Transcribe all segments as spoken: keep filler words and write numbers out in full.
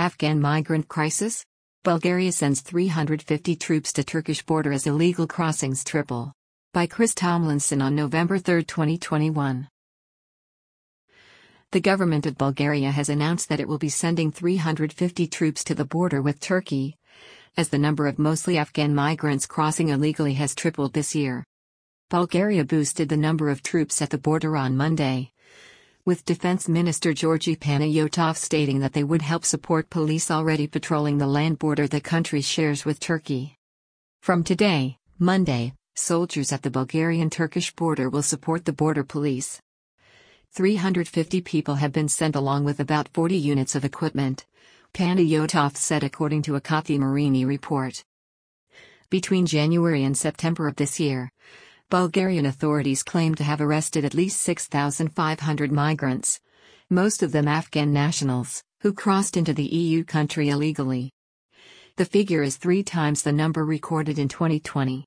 Afghan migrant crisis? Bulgaria sends three hundred fifty troops to Turkish border as illegal crossings triple. By Chris Tomlinson on November third, twenty twenty-one. The government of Bulgaria has announced that it will be sending three hundred fifty troops to the border with Turkey, as the number of mostly Afghan migrants crossing illegally has tripled this year. Bulgaria boosted the number of troops at the border on Monday, with Defense Minister Georgi Panayotov stating that they would help support police already patrolling the land border the country shares with Turkey. From today, Monday, soldiers at the Bulgarian-Turkish border will support the border police. three hundred fifty people have been sent along with about forty units of equipment, Panayotov said according to a Kathi Marini report. Between January and September of this year, Bulgarian authorities claim to have arrested at least six thousand five hundred migrants, most of them Afghan nationals, who crossed into the E U country illegally. The figure is three times the number recorded in twenty twenty.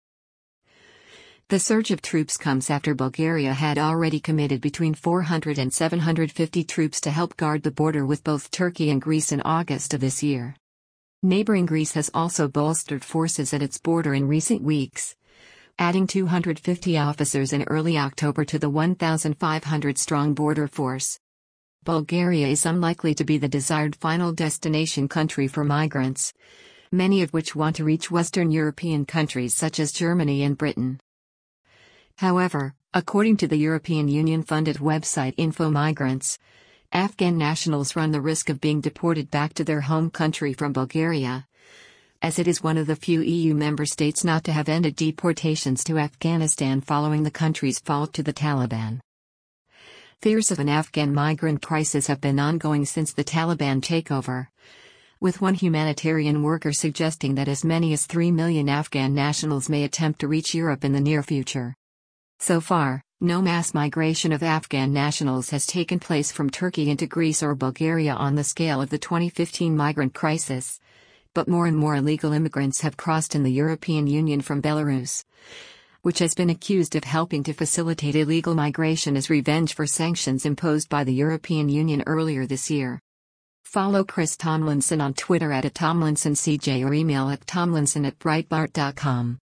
The surge of troops comes after Bulgaria had already committed between four hundred and seven hundred fifty troops to help guard the border with both Turkey and Greece in August of this year. Neighboring Greece has also bolstered forces at its border in recent weeks, adding two hundred fifty officers in early October to the one thousand five hundred strong border force. Bulgaria is unlikely to be the desired final destination country for migrants, many of which want to reach Western European countries such as Germany and Britain. However, according to the European Union-funded website InfoMigrants, Afghan nationals run the risk of being deported back to their home country from Bulgaria, as it is one of the few E U member states not to have ended deportations to Afghanistan following the country's fall to the Taliban. Fears of an Afghan migrant crisis have been ongoing since the Taliban takeover, with one humanitarian worker suggesting that as many as three million Afghan nationals may attempt to reach Europe in the near future. So far, no mass migration of Afghan nationals has taken place from Turkey into Greece or Bulgaria on the scale of the twenty fifteen migrant crisis, but more and more illegal immigrants have crossed in the European Union from Belarus, which has been accused of helping to facilitate illegal migration as revenge for sanctions imposed by the European Union earlier this year. Follow Chris Tomlinson on Twitter at Tomlinson C J or email at tomlinson at breitbart dot com.